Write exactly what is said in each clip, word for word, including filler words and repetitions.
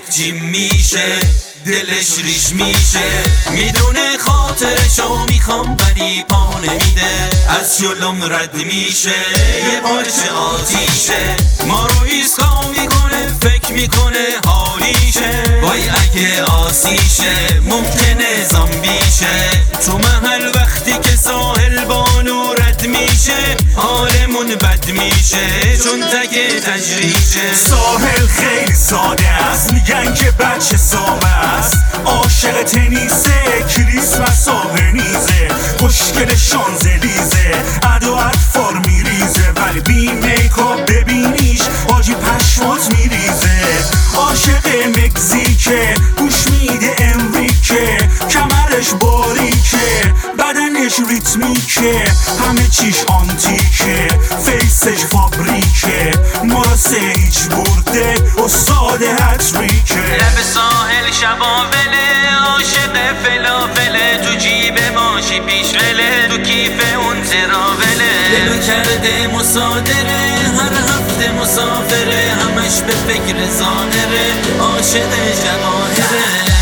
جیم میشه، دلش ریش میشه، میدونه خاطرشو میخوام ولی پا نمیده، از جلوم رد میشه، یه پارچه آتیشه، ما رو ایسکا میکنه، فکر میکنه حالیشه، وای اگه آسیشه ممکنه زامبیشه، تو محل وقتی که ساحل بانو رد میشه حالمون بد میشه چون تک تجریشه. ساحل خیلی ساده است، میگن که بچه سابه است، عاشق تنیسه، کریسمس و ونیزه، خوشگل شانزلیزه، ادو اطفار میریزه، ولی بی میکاپ ببینیش حاجی پشمات میریزه، عاشق مکزیکه، گوش میده امریکه، کمرش باریکه، بدنش ریتمیکه، همه چیش آنتیکه، فیسش فابریکه، مراسه هیچ برده استاد هتریکه، لب ساحل شباوله، عاشق فلافله، تو جیب ماشی پیشوله، تو کیف اون تراوله، دلو کرده مصادره، هر هفته مسافره، همش به فکر ظاهره، عاشق جواهره.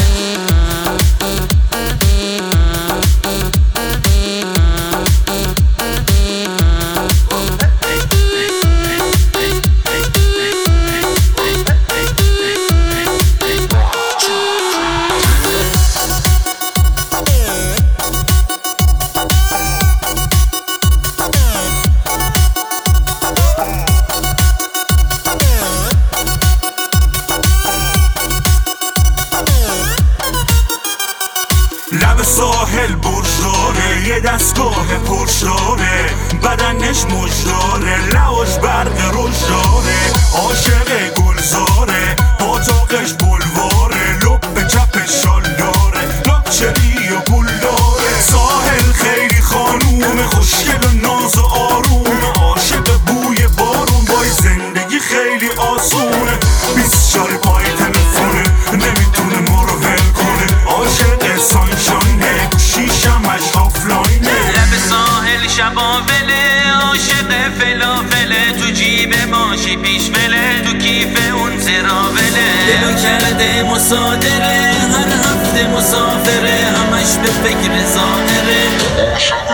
لب ساحل برج داره، یه دستگاه پرش داره، بدنش مجداره، لعاش برق رژ داره، عاشق گلزاره، پاتاقش بلواره، لب چپش شال داره، لاکچری و پول داره، ساحل خیلی خانوم خوشگل و ناز و آروم، عاشق بوی بارون، وای زندگی خیلی آسونه، بیست شال پای تلفونه، نمیتونه ما رو ول کنه، عاشق سانشانه، شیشمش آفلاینه، لب ساحل شباوله، عاشق فلافله، تو جیب ماشی پیشوله، تو کیف اون تراوله، دلو کرده مصادره، هر هفته مسافره، همش به فکر ظاهره.